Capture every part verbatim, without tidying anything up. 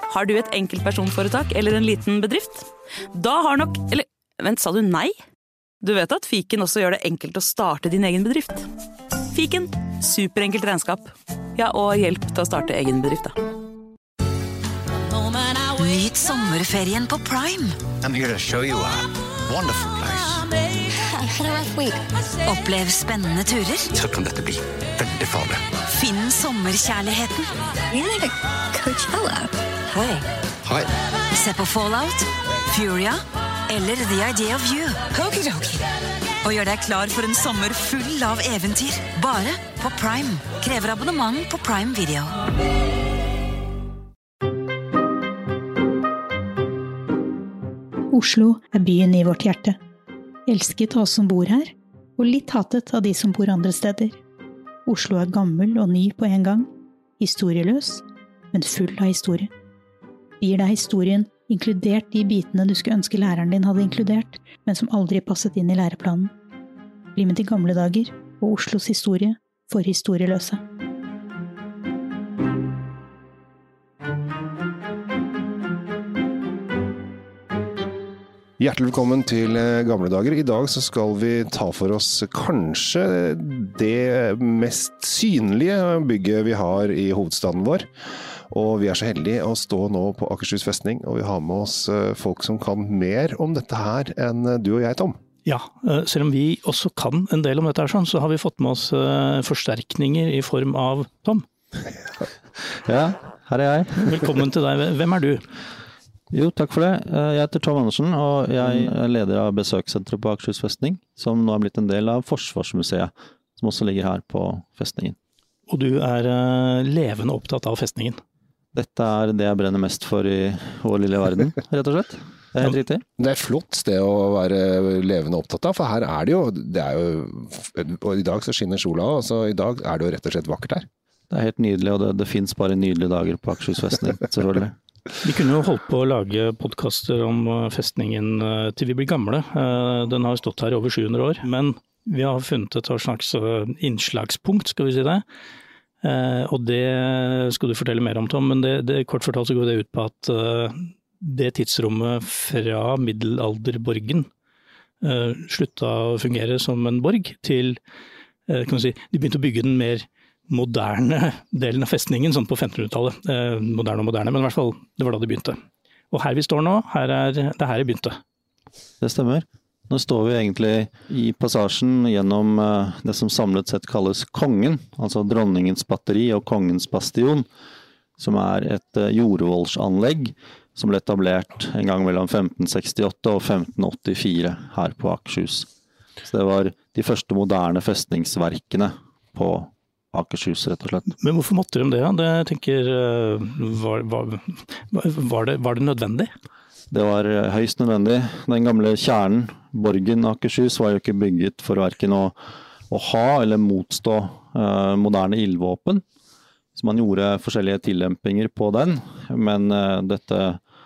Har du et enkeltpersonforetak eller en liten bedrift? Da har nok... Eller, vent, sa du nei? Du vet at Fiken også gjør det enkelt å starte din egen bedrift. Fiken, superenkelt regnskap. Ja, og hjelp til å starte egen bedrift, da. Nyt sommerferien på Prime. I'm here to show you a wonderful place. Had a rough week. Opplev spennende turer. Så kan dette bli veldig farlig. Finn sommerkjærligheten. You're like a Coachella. Hei. Hei. Se på Fallout, Furia eller The Idea of You. Okidoki. Og gjør deg klar for en sommer full av eventyr. Bare på Prime. Krever abonnement på Prime Video. Oslo er byen i vårt hjerte. Elsket av oss som bor her, og litt hatet av de som bor andre steder. Oslo er gammel og ny på en gang, historieløs, men full av historie. Vi gir deg historien, inkludert de bitene du skulle ønske læreren din hadde inkludert, men som aldri passet inn i læreplanen. Bli med til gamle dager, og Oslos historie for historieløse. Hjertelig velkommen til Gamle dager. I dag så skal vi ta for oss kanskje det mest synlige bygget vi har i hovedstaden vår. Og vi er så heldige å stå nå på Akershus festning, og vi har med oss folk som kan mer om dette her enn du og jeg, Tom. Ja, selv om vi også kan en del om dette her, så har vi fått med oss forsterkninger i form av Tom. Ja, her er jeg. Velkommen til deg. Hvem er du? Jo, takk for det. Jeg heter Tom Andersen, og jeg er leder av besøkssenteret på Akershus festning, som nå er blitt en del av Forsvarsmuseet, som også ligger her på festningen. Og du er levende opptatt av festningen? Dette er det jeg brenner mest for i vår lille verden, rett og slett. Det er helt riktig. Det er et flott sted å være levende opptatt av, for her er det jo, det er jo, og i dag så skinner sola, og så i dag er det jo rett og slett vakkert her. Det er helt nydelig, og det, det finnes bare nydelige dager på Akershus festning, selvfølgelig. Vi kunne jo holdt på å lage podcaster om festningen til vi blir gamle. Den har stått her i over sju hundre år, men vi har funnet et slags innslagspunkt, skal vi si det. Og det skal du fortelle mer om, Tom, men det, det, kort fortalt så går det ut på at det tidsrommet fra middelalderborgen slutta å fungere som en borg til, kan man si, de begynte å bygge den mer moderne delen av festningen, sånn på femtenhundretallet. Eh, moderne og moderne, men i hvert fall, det var da det begynte. Og her vi står nå, her er det her det begynte. Det stemmer. Nå står vi egentlig i passasjen gjennom eh, det som samlet sett kalles Kongen, altså dronningens batteri og kongens bastion, som er et eh, jordvollsanlegg som ble etablert en gang mellom femten sekstiåtte og femten åttifire her på Akershus. Så det var de første moderne festningsverkene på Akershus, rett og slett. Men hvorfor måtte de det? Det tenker, var, var, var, det, var det nødvendig? Det var høyst nødvendig. Den gamle kjernen, borgen Akershus, var jo ikke bygget for hverken å, å ha eller motstå uh, moderne ildvåpen. Så man gjorde forskjellige tillempinger på den, men uh, dette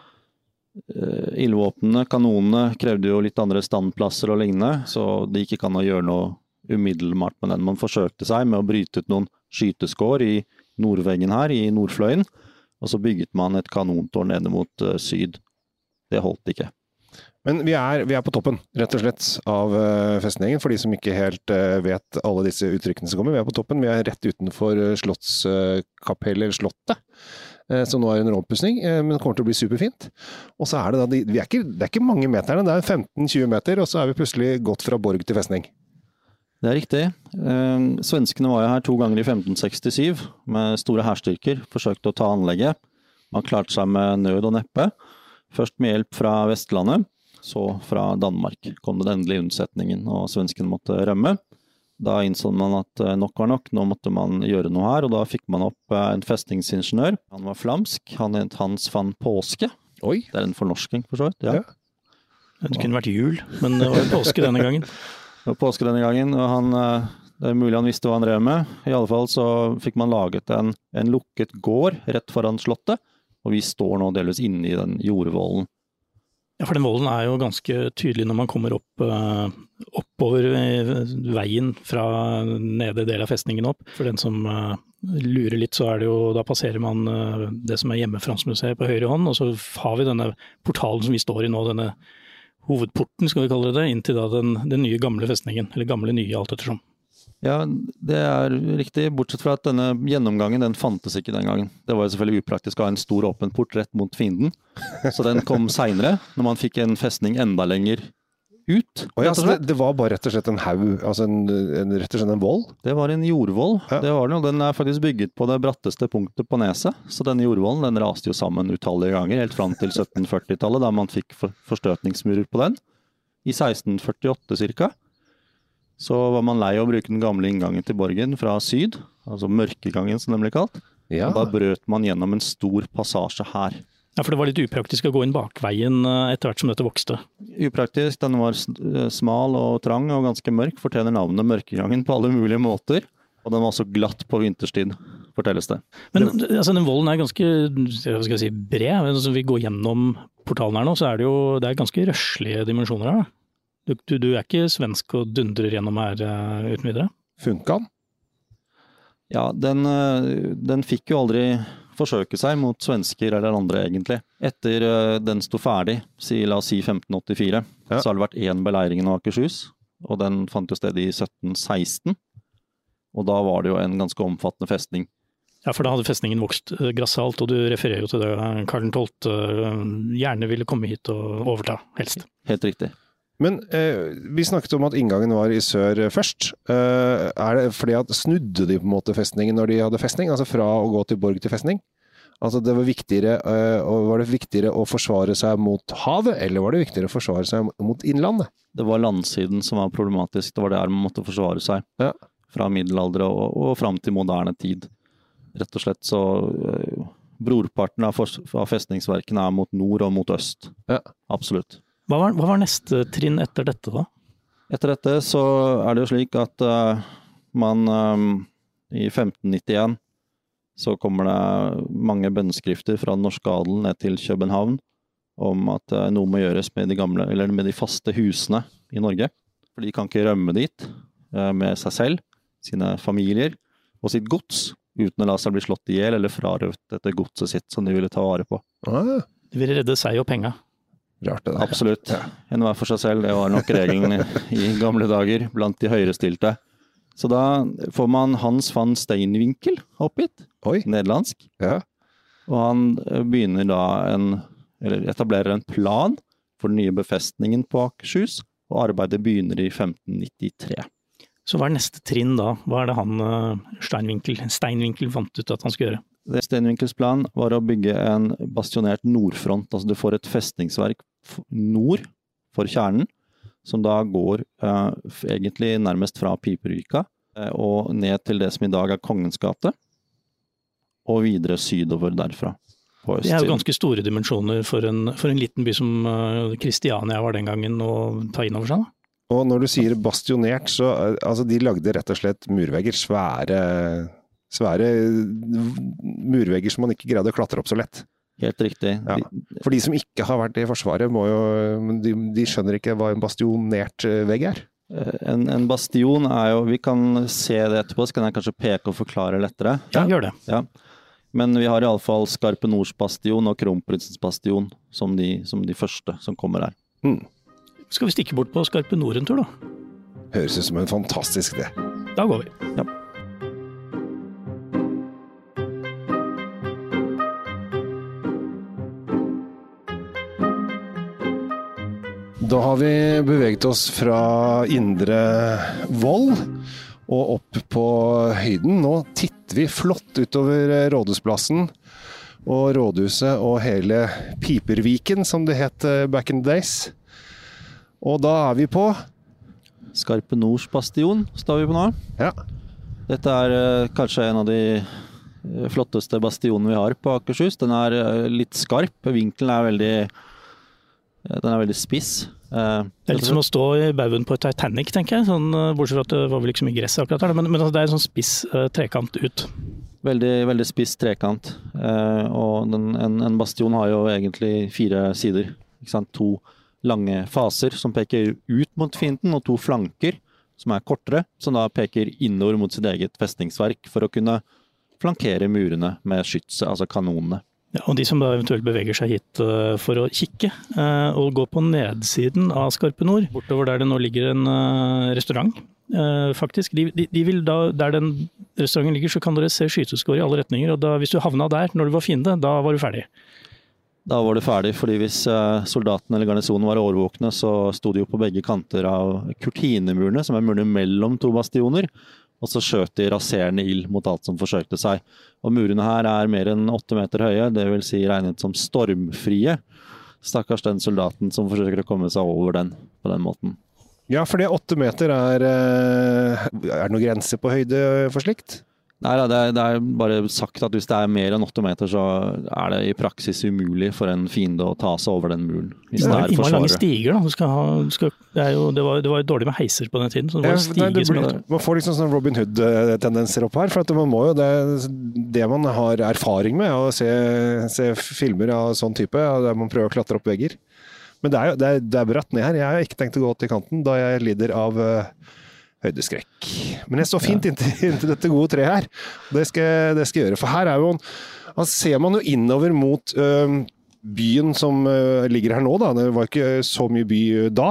uh, ildvåpnene, kanonene, krevde jo litt andre standplasser og lignende, så det gikk ikke an å gjøre noe umiddelbart med den. Man forsøkte seg med å bryte ut noen skyteskår i nordveggen her, i nordfløyen, og så bygget man et kanontårn nede mot uh, syd. Det holdt ikke. Men vi er, vi er på toppen, rett og slett, av uh, festningen, for de som ikke helt uh, vet alle disse uttrykkene som kommer. Vi er på toppen, vi er rett utenfor uh, slottskapellet, eller slottet, uh, som nå er under oppussing, uh, men det kommer til å bli superfint. Og så er det da, de, vi er ikke, det er ikke mange meterne, det er femten til tjue meter, og så er vi plutselig gått fra borg til festning. Det er riktig. Eh, svenskene var jo her to ganger i femten sekstisyv med store hærstyrker, forsøkte å ta anlegget. Man klarte seg med nød og neppe. Først med hjelp fra Vestlandet, så fra Danmark kom den endelige unnsetningen, og svenskene måtte rømme. Da innså man at nok var nok, nå måtte man gjøre noe her, og da fikk man opp en festningsingeniør. Han var flamsk, han het Hans van Påske. Oi. Det er en fornorsking, for så vidt, ja. ja. Det kunne vært jul, men det var påske denne gangen. Det var påske denne gangen, og han, det er mulig han visste hva han drev med. I alle fall så fikk man laget en, en lukket gård rett foran slottet, og vi står nå delvis inne i den jordvollen. Ja, for den volden er jo ganske tydelig når man kommer opp, uh, oppover veien fra nedre del av festningen opp. For den som uh, lurer litt, så er det jo, da passerer man uh, det som er Hjemmefrontsmuseet på høyre hånd, og så har vi denne portalen som vi står i nå, denne hovedporten, skal vi kalle det, inn til da den, den nye gamle festningen, eller gamle nye alt ettersom. Ja, det er riktig, bortsett fra at denne gjennomgangen, den fantes ikke den gangen. Det var jo selvfølgelig upraktisk å ha en stor åpen port rett mot fienden, så den kom senere, når man fikk en festning enda lenger ut. Og ja, så det, det var bare rett og slett en haug, altså en, en, rett og slett en vold? Det var en jordvold, ja. Det var den, og den er faktisk bygget på det bratteste punktet på neset, så denne jordvolden, den raste jo sammen utallige ganger, helt fram til sytten førti-tallet, da man fikk for, forstøtningsmurer på den, i seksten førtiåtte cirka. Så var man lei å bruke den gamle inngangen til borgen fra syd, altså mørkegangen som den ble kalt. Ja. Og da brøt man gjennom en stor passasje her. Ja, for det var litt upraktisk å gå inn bakveien etter hvert som dette vokste. Upraktisk, den var smal og trang og ganske mørk, fortjener navnet mørkegangen på alle mulige måter. Og den var også glatt på vinterstid, fortelles det. Men altså, den volden er ganske, hva skal jeg si, bred. Hvis vi går gjennom portalen her nå, så er det jo det er ganske røslige dimensjoner her da. Du, du, du er ikke svensk og dundrer gjennom her uh, uten videre? Funka den? Ja, den, uh, den fikk jo aldri forsøke seg mot svensker eller andre egentlig. Etter uh, den sto ferdig, si, la oss si femten åttifire, ja. Så har det vært en beleiring av Akershus, og den fant jo sted i sytten seksten, og da var det jo en ganske omfattende festning. Ja, for da hadde festningen vokst uh, grassalt, og du refererer jo til det Karl den tolvte uh, gjerne ville komme hit og overta, helst. Helt riktig. Men eh, vi snakket om at inngangen var i sør først. Eh, er det fordi at snudde de på en måte festningen når de hadde festning? Altså fra å gå til borg til festning? Altså det var viktigere, eh, var det viktigere å forsvare seg mot havet, eller var det viktigere å forsvare seg mot innlandet? Det var landsiden som var problematisk. Det var der man måtte forsvare seg. Ja. Fra middelalder og, og fram til moderne tid. Rett og slett så eh, brorparten av, av festningsverkene er mot nord og mot øst. Ja. Absolutt. Hva var, hva var neste trinn etter dette da? Etter dette så er det jo slik at uh, man um, i femten nittien så kommer det mange bønneskrifter fra den norske adelen ned til København om at uh, noe må gjøres med de gamle, eller med de faste husene i Norge. For de kan ikke rømme dit uh, med seg selv, sine familier og sitt gods, uten å la seg bli slått ihjel eller frarøvet etter godset sitt som de ville ta vare på. De ville redde seg og penger. Rart det der. Absolutt. En hver for seg selv, det var nok regelen i, i gamle dager, blant de høyrestilte. Så da får man Hans van Steinwinkel opp hit, Oi. Nederlandsk. Ja. Og han begynner da en, eller etablerer en plan for den nye befestningen på Akershus, og arbeidet begynner i femten nittitre. Så hva er neste trinn da? Hva er det han Steinwinkel, Steinwinkel fant ut at han skulle gjøre? Steinwinkels plan var å bygge en bastionert nordfront, altså du får et festningsverk nord for kjernen, som da går eh, egentlig nærmest fra Pipervika eh, og ned til det som i dag er Kongens gate, og videre sydover derfra. På det er jo ganske store dimensjoner for en, for en liten by som Kristiania uh, var den gangen å ta inn over seg. Og når du sier bastionert, så altså, de lagde rett og slett murvegger, svære, svære murvegger som man ikke greide å klatre opp så lett. Helt riktig. Ja. For de som ikke har vært i Forsvaret, må jo, de, de skjønner ikke hva en bastionert vegg er. En, en bastion er jo, vi kan se det etterpå, så kan jeg kanskje peke og forklare lettere. Ja, gjør det. Ja. Men vi har i alle fall Skarpe Nords bastion og Kronprinsens bastion som de, som de første som kommer her. Mm. Skal vi stikke bort på Skarpe Nord en tur da? Høres ut som en fantastisk idé. Da går vi. Ja. Da har vi beveget oss fra Indre Vold og opp på høyden. Nå titter vi flott utover Rådhusplassen og Rådhuset og hele Piperviken, som det het back in the days. Og da er vi på Skarpe Nords bastion, står vi på nå. Ja. Dette er uh, kanskje en av de flotteste bastionene vi har på Akershus. Den er uh, litt skarp, vinkelen er veldig, uh, den er veldig spiss. Uh, det er litt som å stå i baugen på Titanic, tenker jeg, sånn, bortsett fra at det var vel ikke så mye gress akkurat her, men, men det er en sånn spiss uh, trekant ut. Veldig, veldig spiss trekant, uh, og den, en, en bastion har jo egentlig fire sider, ikke sant? To lange faser som peker ut mot fienden, og to flanker som er kortere, som da peker innover mot sitt eget festningsverk for å kunne flankere murene med skytset, altså kanonene. Ja, og de som da eventuelt beveger seg hit uh, for å kikke uh, og gå på nedsiden av Skarpe Nord, bortover der det nå ligger en uh, restaurant, uh, faktisk, de, de, de vil da, der den restauranten ligger, så kan dere se skyteskår i alle retninger, og da, hvis du havna der når du var fiende, da var du ferdig. Da var det ferdig, fordi hvis uh, soldaten eller garnisonen var overvåkne, så stod de jo på begge kanter av kurtinemurene, som er murene mellom to bastioner, og så skjøt de raserende ild mot alt som forsøkte seg. Og murene her er mer enn åtte meter høye, det vil si regnet som stormfrie. Stakkars den soldaten som forsøker å komme seg over den på den måten. Ja, fordi åtte meter er... Er det noen grense på høyde for slikt? Nei, det er, det er bare sagt at hvis det er mer enn åtte meter, så er det i praksis umulig for en fiende å ta seg over den muren. Hvis det det er var forsvaret. Lange stiger da. Du skal ha, du skal, det, er jo, det, var, det var jo dårlig med heiser på den tiden, så det var Ja, stiger nei, det som blir, man får liksom sånn Robin Hood-tendenser opp her, for at man må jo det, det man har erfaring med, å se, se filmer av sånn type, der man prøver å klatre opp vegger. Men det er jo det er, det er bratt ned her. Jeg har ikke tenkt å gå til kanten, da jeg lider av uh, høydeskrekk. Men jeg står fint inntil, inntil dette gode treet her. Det skal, det skal jeg gjøre, for her er jo, her ser man jo innover mot uh, byen som uh, ligger her nå da. Det var ikke så mye by uh, da.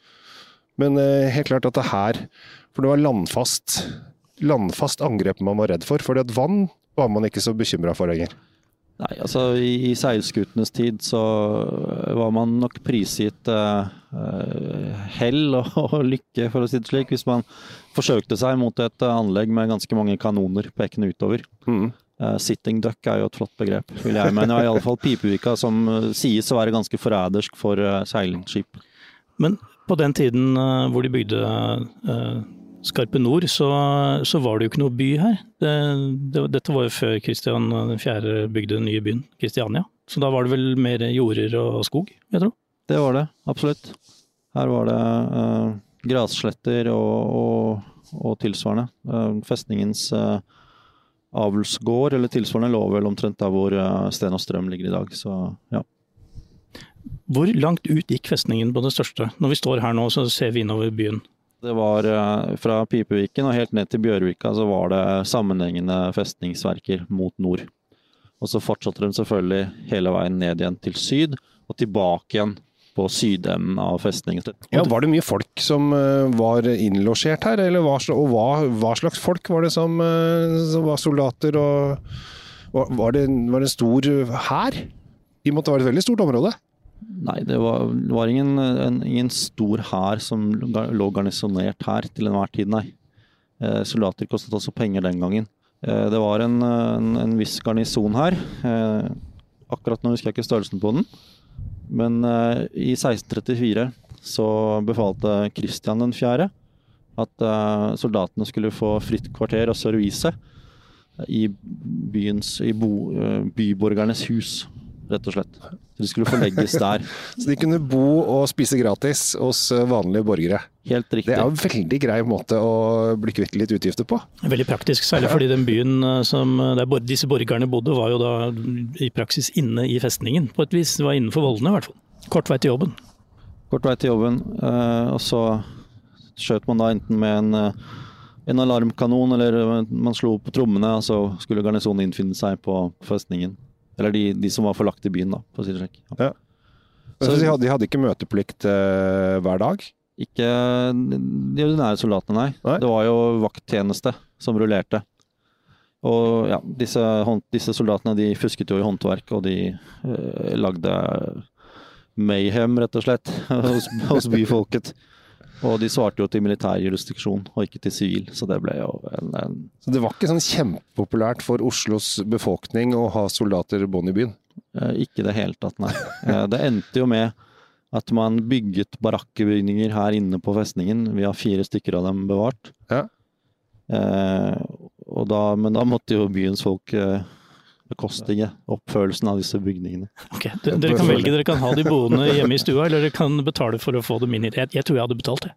Men uh, helt klart at det her, for det var landfast, landfast angrep man var redd for, fordi at vann var man ikke så bekymret for lenger. Nei, altså i, i seilskutenes tid så var man nok prisgitt uh, uh, hell og, og lykke, for å si det slik, hvis man forsøkte seg mot et uh, anlegg med ganske mange kanoner pekende utover. Mm. Uh, sitting duck er jo et flott begrep, vil jeg mene. I alle fall Pipevika, som uh, sies å være ganske forrædersk for uh, seilskip. Men på den tiden uh, hvor de bygde uh, Skarpe Nord, så, så var det jo ikke noe by her. Det, det, dette var jo før Kristian den fjerde bygde den nye byen, Kristiania. Så da var det vel mer jorder og skog, jeg tror? Det var det, absolutt. Her var det uh, grassletter og, og, og tilsvarende. Uh, festningens uh, avlsgård, eller tilsvarende, lå vel omtrent der hvor uh, Sten og Strøm ligger i dag, så ja. Hvor langt ut gikk festningen på det største? Når vi står her nå, så ser vi innover byen. Det var fra Pipeviken og helt ned til Bjørvika, så var det sammenhengende festningsverker mot nord. Og så fortsatte de selvfølgelig hele veien ned igjen til syd, og tilbake igjen på sydenden av festningen. Ja, var det mye folk som var innlosjert her, eller hva, og hva, hva slags folk var det som, som var soldater, og var det, var det en stor hær? De måtte være et veldig stort område. Nei, det var, det var ingen, en, ingen stor hær som lå garnisonert her til enhver tid, nei. Eh, soldater kostet også penger den gangen. Eh, det var en, en, en viss garnison her. Eh, akkurat nå husker jeg ikke størrelsen på den. Men eh, i seksten trettifire så befalte Kristian den fjerde at eh, soldatene skulle få fritt kvarter og servise i, byens, i bo, eh, byborgernes hus, rett og slett. Så de skulle forlegges der. Så de kunne bo og spise gratis hos vanlige borgere. Helt riktig. Det er jo en veldig grei måte å bli kvitt litt utgifter på. Veldig praktisk, særlig fordi den byen som der disse borgerne bodde, var jo da i praksis inne i festningen. På et vis, det var innenfor voldene i hvert fall. Kort vei til jobben. Kort vei til jobben, og så skjøt man da enten med en, en alarmkanon, eller man slo på trommene, og så skulle garnisonen innfinne seg på festningen. Eller de, de som var forlagt i byen da, for å si det slik. Ja. Så de hadde, de hadde ikke møteplikt uh, hver dag? Ikke de ordinære soldatene, nei. nei. Det var jo vakttjeneste som rullerte. Og ja, disse, disse soldatene, de fusket jo i håndverk, og de uh, lagde mayhem, rett og slett, hos, hos byfolket. Og de svarte jo til militær jurisdiksjon, og ikke til sivil, så det ble jo en, en... Så det var ikke sånn kjempepopulært for Oslos befolkning å ha soldater bånd i byen? Eh, ikke det helt tatt, nei. Eh, det endte jo med at man bygget barakkebygninger her inne på festningen. Vi har fire stykker av dem bevart. Ja. Eh, og da, men da måtte jo byens folk eh, bekostige oppførelsen av disse bygningene. Ok, D- Dere kan velge, dere kan ha de boende hjemme i stua, eller dere kan betale for å få dem inn hit. Jeg, jeg tror jeg hadde betalt det.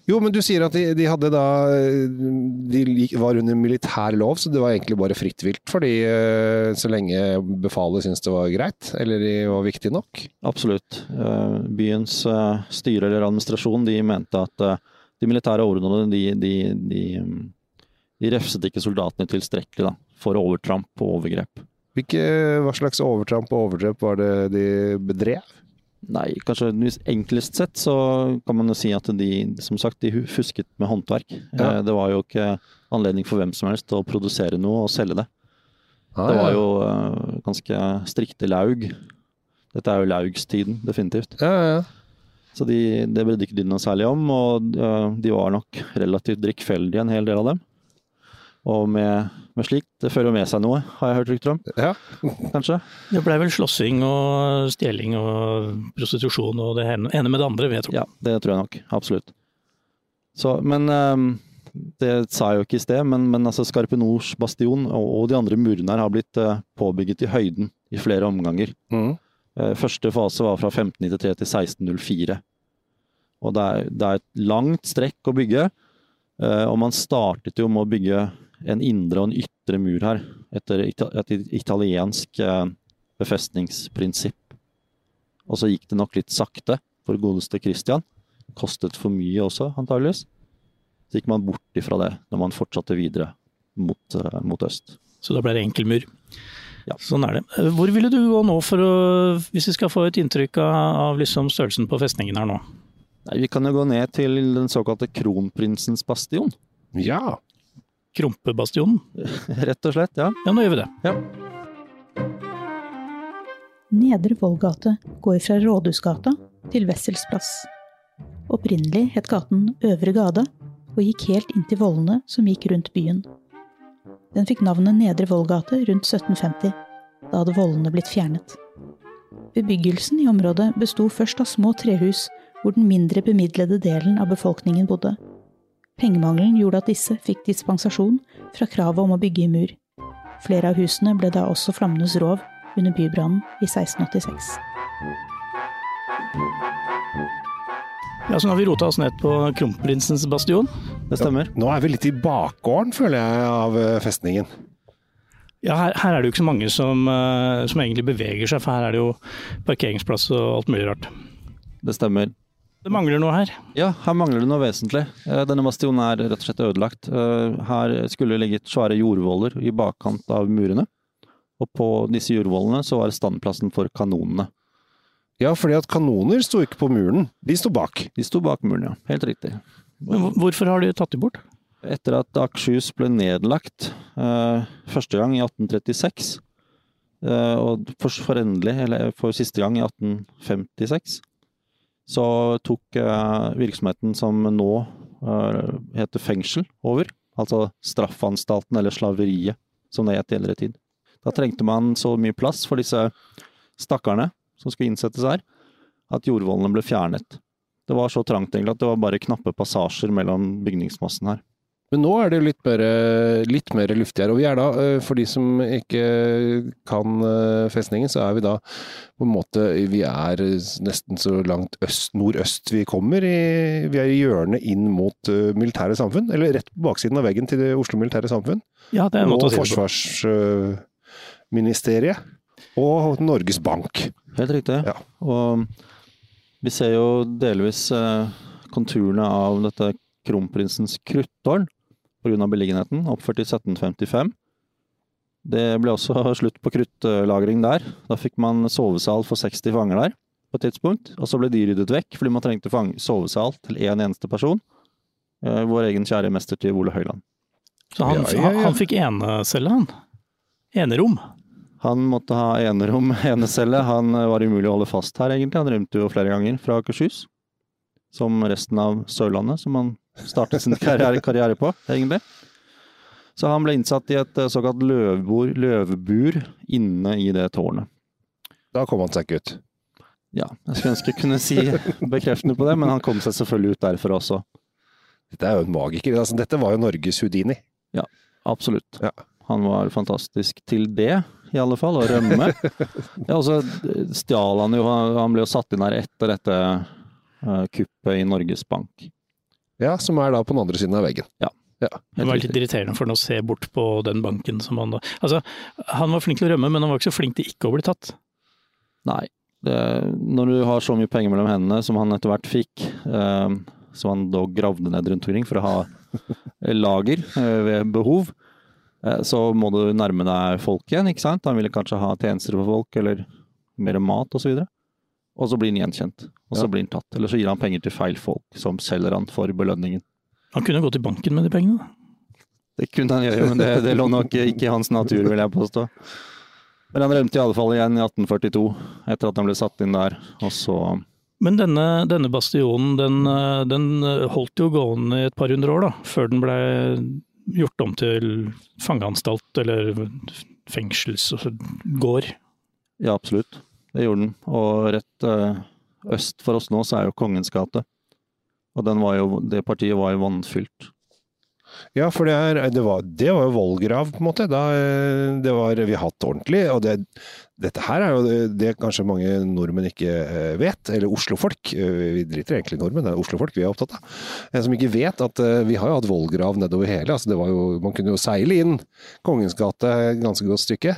Jo, men du sier at de, de hadde da, de var under militær lov, så det var egentlig bare fritt vilt, fordi så lenge befalet syntes det var greit, eller de var viktig nok? Absolutt. Byens styre eller administrasjon, de mente at de militære ordnene, de, de, de, de refset ikke soldatene tilstrekkelig da, for overtramp og overgrep. Hvilke, hva slags overtramp og overgrep var det de bedrev? Nei, kanskje enklest sett så kan man jo si at de, som sagt, de fusket med håndverk. Ja. Det var jo ikke anledning for hvem som helst å produsere noe og selge det. Ah, det var jo uh, ganske strikte laug. Dette er jo laugstiden, definitivt. Ja, ja, ja. Så de, det brydde ikke de noe særlig om, og uh, de var nok relativt drikkfeldige, en hel del av dem. Og med, med slikt, det fører med seg noe, har jeg hørt rykter om. Ja. Kanskje? Det ble vel slåssing og stjeling og prostitusjon og det ene med det andre, vet jeg. Ja, det tror jeg nok, absolutt. Så, men um, det sa jeg jo ikke i sted, men, men altså Skarpenors bastion og, og de andre murene her har blitt uh, påbygget i høyden i flere omganger. Mm. Uh, første fase var fra femten nittitre til seksten null fire. Og det er, det er et langt strekk å bygge, uh, og man startet jo med å bygge en indre og en ytre mur her, etter et italiensk befestningsprinsipp. Og så gikk det nok litt sakte for godeste Christian. Kostet for mye også, antageligvis. Så gikk man bort ifra det, når man fortsatte videre mot, mot øst. Så da ble det enkel mur. Ja. Sånn er det. Hvor ville du gå nå for å, hvis vi skal få et inntrykk av liksom størrelsen på festningen her nå? Nei, vi kan jo gå ned til den såkalte Kronprinsens bastion. Ja. Krompebastionen? Rett og slett, ja. Ja, nå gjør vi det. Ja. Nedre Vollgate går fra Rådhusgata til Wessels plass. Opprinnelig het gaten Øvre Gade, og gikk helt inn til vollene som gikk rundt byen. Den fikk navnet Nedre Vollgate rundt sytten femti, da hadde vollene blitt fjernet. Bebyggelsen i området bestod først av små trehus, hvor den mindre bemidlede delen av befolkningen bodde. Pengemangelen gjorde at disse fikk dispensasjon fra kravet om å bygge i mur. Flere av husene ble da også flammenes rov under bybrannen i seksten åttiseks. Ja, så nå har vi rotet oss ned på Kronprinsens bastion. Det stemmer. Ja, nå er vi litt i bakgården, føler jeg, av festningen. Ja, her, her er det jo ikke så mange som, som egentlig beveger seg, for her er det jo parkeringsplass og alt mulig rart. Det stemmer. Det mangler noe her. Ja, her mangler det noe vesentlig. Denne bastionen er rett og slett ødelagt. Her skulle det ligget svære jordvoller i bakkant av murene. Og på disse jordvollene så var standplassen for kanonene. Ja, fordi at kanoner sto ikke på muren. De sto bak. De sto bak muren, ja. Helt riktig. Men hvorfor har de tatt de bort? Etter at Akershus ble nedlagt eh, første gang i atten trettiseks, eh, og for, for endelig, eller for siste gang i atten femtiseks, så tok uh, virksomheten som nå uh, heter fengsel over, altså straffanstalten eller slaveriet, som det het i eldre tid. Da trengte man så mye plass for disse stakkarene som skulle innsettes her, at jordvollene ble fjernet. Det var så trangt egentlig at det var bare knappe passasjer mellom bygningsmassen her. Men nå er det jo litt mer, litt mer luftig her, og vi er da, for de som ikke kan festningen, så er vi da på en måte, vi er nesten så langt øst, nordøst vi kommer, i, vi er i hjørnet inn mot militære samfunn, eller rett på baksiden av veggen til det Oslo Militære Samfunn. Ja, det er en måte å si det på. Og Forsvarsministeriet og Norges Bank. Helt riktig, ja. Og vi ser jo delvis konturene av dette Kronprinsens kruttårn, på grunn av beliggenheten, oppført i sytten femtifem. Det ble også slutt på kruttlagring der. Da fikk man sovesal for seksti fanger der på et tidspunkt, og så ble de ryddet vekk, fordi man trengte sovesal til en eneste person. Vår egen kjære mestertyv Ole Høiland. Så han, ja, ja, ja. han fikk enecelle, han? Enerom? Han måtte ha enerom, enecelle. Han var umulig å holde fast her egentlig. Han rømte jo flere ganger fra Akershus, som resten av Sørlandet, som han startet sin karriere, karriere på, egentlig. Så han ble innsatt i et såkalt løvbur, løvbur inne i det tårnet. Da kom han seg ikke ut. Ja, jeg skulle ønske jeg kunne si bekreftende på det, men han kom seg selvfølgelig ut derfra også. Dette er jo en magiker. Altså, dette var jo Norges Houdini. Ja, absolutt. Ja. Han var fantastisk til det, i alle fall, å rømme. Ja, og så stjal han jo, han ble jo satt inn her etter dette uh, kuppet i Norges Bank. Ja, som er da på den andre siden av veggen. Ja. Ja. Det var litt irriterende for han å se bort på den banken som han da... Altså, han var flink til å rømme, men han var ikke så flink til ikke å bli tatt. Nei. Det, når du har så mye penger mellom hendene som han etter hvert fikk, eh, som han da gravde ned rundt omkring for å ha lager eh, ved behov, eh, så må du nærme deg folk igjen, ikke sant? Han ville kanskje ha tjenester for folk, eller mer mat og så videre. Og så blir han gjenkjent, og så ja. blir han tatt. Eller så gir han penger til feil folk, som selger han for belønningen. Han kunne gå til banken med de pengene da. Det kunne han gjøre, men det, det lå nok ikke i hans natur, vil jeg påstå. Men han rømte i alle fall igjen i atten førtito, etter at han ble satt inn der, og så... Men denne, denne bastionen, den, den holdt jo gående i et par hundre år da, før den ble gjort om til fangeanstalt eller fengselsgård. Ja, absolutt. Det gjorde den. Og rett uh, øst for oss nå så er jo Kongens gate. Og den var jo, det partiet var jo vannfylt. Ja, for det, er, det, var, det var jo vollgrav på en måte. Da, det var vi har hatt ordentlig, og det, dette her er jo det, det kanskje mange nordmenn ikke vet, eller Oslo-folk. Vi driter egentlig i nordmenn, det er Oslo-folk vi er opptatt av. En som ikke vet at vi har jo hatt vollgrav nedover hele. Altså det var jo, man kunne jo seile inn Kongens gate ganske godt stykke.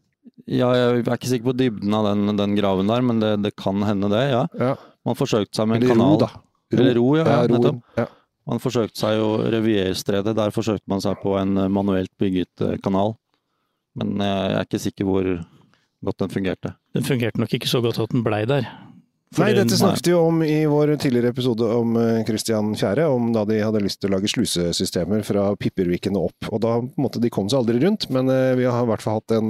Ja, jeg er ikke sikker på dybden av den, den graven der, men det, det kan hende det, ja. ja. Man forsøkte seg med en eller kanal. Ro, da. Ro. Eller ro, ja. ja, ro, nettopp. ja. Man forsøkte seg jo Revierstredet, der forsøkte man seg på en manuelt bygget kanal. Men jeg er ikke sikker hvor godt den fungerte. Den fungerte nok ikke så godt at den blei der. Nei, dette snakket vi jo om i vår tidligere episode om Kristian fjerde, om da de hadde lyst til å lage slusesystemer fra Pipperviken og opp. Og da på en måte, de kom seg aldri rundt, men vi har i hvert fall hatt en,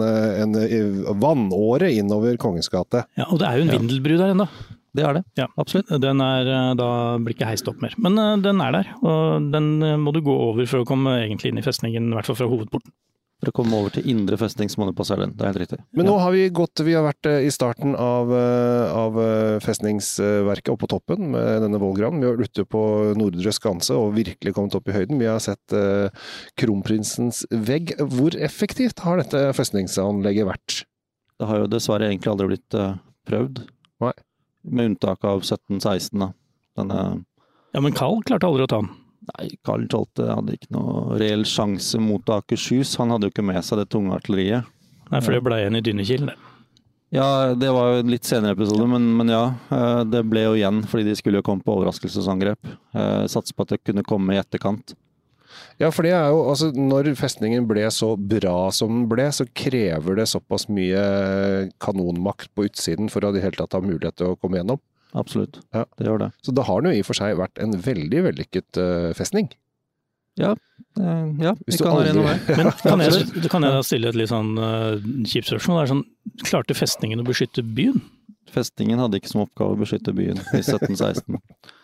en vannåre innover Kongens gate. Ja, og det er jo en ja. vindelbru der enda. Det er det, ja. absolutt. Den er, da blir ikke heist opp mer. Men uh, den er der, og den må du gå over for å komme egentlig inn i festningen, i hvert fall fra hovedporten. For å komme over til indre festning så må du passere den, det er helt riktig. Men nå har vi gått, vi har vært i starten av, av festningsverket oppe på toppen med denne vollgraven. Vi har vært ute på Nordre Skanse og virkelig kommet opp i høyden. Vi har sett uh, Kronprinsens vegg. Hvor effektivt har dette festningsanlegget vært? Det har jo dessverre egentlig aldri blitt uh, prøvd. Nei. Med unntak av sytten seksten da. Denne... Ja, men Karl klarte aldri å ta den. Nei, Karl tolvte hadde ikke noe reell sjanse mot Akershus. Han hadde jo ikke med seg det tunge artilleriet. Nei, for det ble igjen i Dynekilen. Ja, det var jo en litt senere episode, men, men ja, det ble jo igjen, fordi de skulle jo komme på overraskelsesangrep. Sats på at det kunne komme i etterkant. Ja, for det er jo, altså, når festningen ble så bra som den ble, så krever det såpass mye kanonmakt på utsiden for å i det hele tatt ha mulighet til å komme gjennom. Absolutt, ja. Det gjør det. Så da har den jo i og for seg vært en veldig vellykket uh, festning. Ja, uh, ja vi kan aldri... være med. Men kan jeg, kan jeg da stille et litt sånn uh, kjipt spørsmål? Det er sånn, klarte festningen å beskytte byen? Festningen hadde ikke som oppgave å beskytte byen i sytten seksten.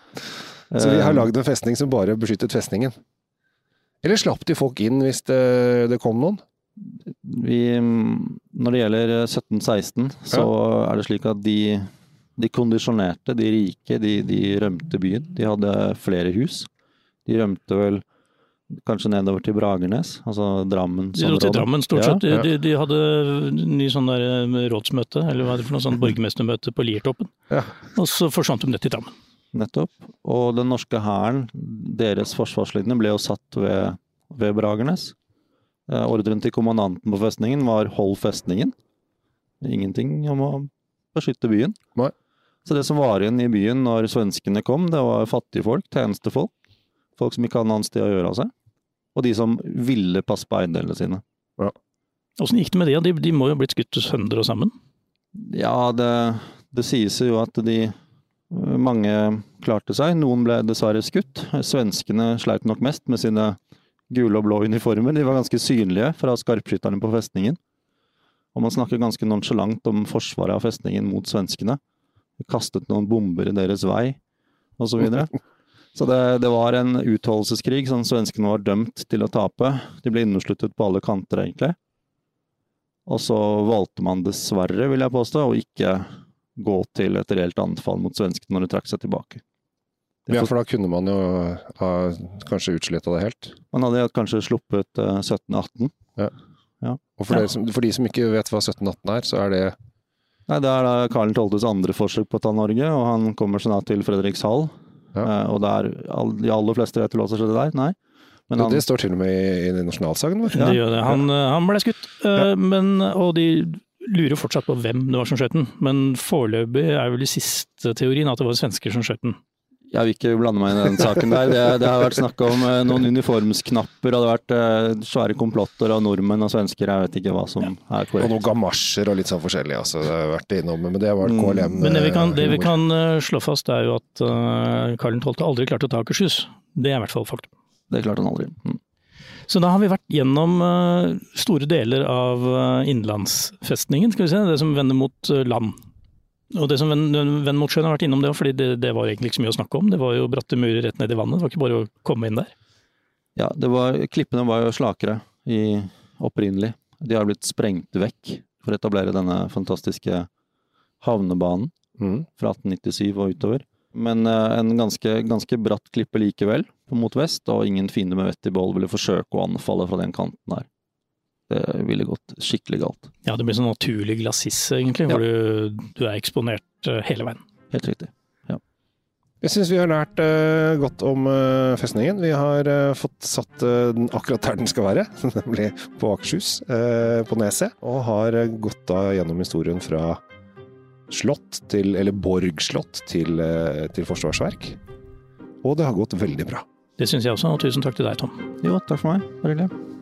Så vi har laget en festning som bare beskyttet festningen? Eller slapp de folk inn hvis det, det kom noen? Vi, når det gjelder sytten seksten, så ja. er det slik at de, de kondisjonerte, de rike, de, de rømte byen. De hadde flere hus. De rømte vel kanskje nedover til Bragernes, altså Drammen. De dro til Drammen stort sett. Ja, ja. De, de hadde ny sånn der rådsmøte, eller hva er det for noe sånn borgermestermøte på Liertoppen. Ja. Og så forsvant de ned til Drammen. Nettopp. Og den norske hæren, deres forsvarslinje ble jo satt ved, ved Bragernes. Eh, ordren til kommandanten på festningen var hold festningen. Ingenting om å beskytte byen. Nei. Så det som var igjen i byen når svenskene kom, det var fattige folk, tjenestefolk. Folk som ikke hadde noe annet sted å gjøre av seg. Og de som ville passe på eiendelene sine. Ja. Hvordan gikk det med det? De, de må jo ha blitt skutt sønder og sammen? Ja, det, det sies jo at de mange klarte seg. Noen ble dessverre skutt. Svenskene sleit nok mest med sine gule og blå uniformer. De var ganske synlige fra skarpskytterne på festningen. Og man snakker ganske nonchalant om forsvaret av festningen mot svenskene. De kastet noen bomber i deres vei, og så videre. Så det, det var en utholdelseskrig som svenskene var dømt til å tape. De ble innesluttet på alle kanter, egentlig. Og så valgte man dessverre, vil jeg påstå, å ikke gå til et reelt anfall mot svenskene når de trakk seg tilbake. For... Ja, for da kunne man jo ha kanskje utslettet det helt. Man hadde kanskje sluppet uh, sytten atten. Ja. Ja. Og for, ja. som, for de som ikke vet hva sytten atten er, så er det... Nei, det er da Karl tolvtes andre forsøk på å ta Norge, og han kommer sånn til Fredrikshall Ja. Eh, og der, all, de aller fleste vet hva som skjedde der? Nei. Men Jo, han, det står til og med i, i nasjonalsagen vår. Ja. Det gjør det. Han, han ble skutt, eh, men, og de lurer fortsatt på hvem det var som skjøt den. Men foreløpig er vel i siste teorien at det var svensker som skjøt den. Jeg vil ikke blande meg inn i den saken der. Det, det har vært snakk om eh, noen uniformsknapper, og det har vært eh, svære komplotter av nordmenn og svensker, jeg vet ikke hva som ja. er korrekt. Og noen gamasjer og litt sånn forskjellig, altså, det har vært innom, men det var K L M. Men det vi kan, det vi kan slå fast er jo at uh, Karl den tolvte aldri klarte å ta Akershus. Det er i hvert fall faktum. Det klarte han aldri. Mm. Så da har vi vært gjennom uh, store deler av uh, innlandsfestningen, skal vi se, det som vender mot uh, land. Og det som vender vend mot sjøen har vært innom det, fordi det, det var egentlig ikke så mye å snakke om. Det var jo bratte murer rett ned i vannet, det var ikke bare å komme inn der. Ja, det var, klippene var jo slakere i opprinnelig. De har blitt sprengt vekk for å etablere denne fantastiske havnebanen Mm. fra atten nittisyv og utover. Men uh, en ganske, ganske bratt klippe likevel mot vest, og ingen fiende med vett i behold ville forsøke å anfalle fra den kanten der. Det ville gått skikkelig galt. Ja, det blir sånn naturlig glassisse egentlig, Ja. hvor du, du er eksponert uh, hele veien. Helt riktig. Ja. Jeg synes vi har lært uh, godt om uh, festningen. Vi har uh, fått satt uh, den akkurat der den skal være, nemlig på Akershus, uh, på Neset, og har uh, gått da gjennom historien fra slott til, eller borgslott til, uh, til forsvarsverk. Og det har gått veldig bra. Det synes jeg også, og tusen takk til deg, Tom. Jo, takk for meg. Bare hyggelig.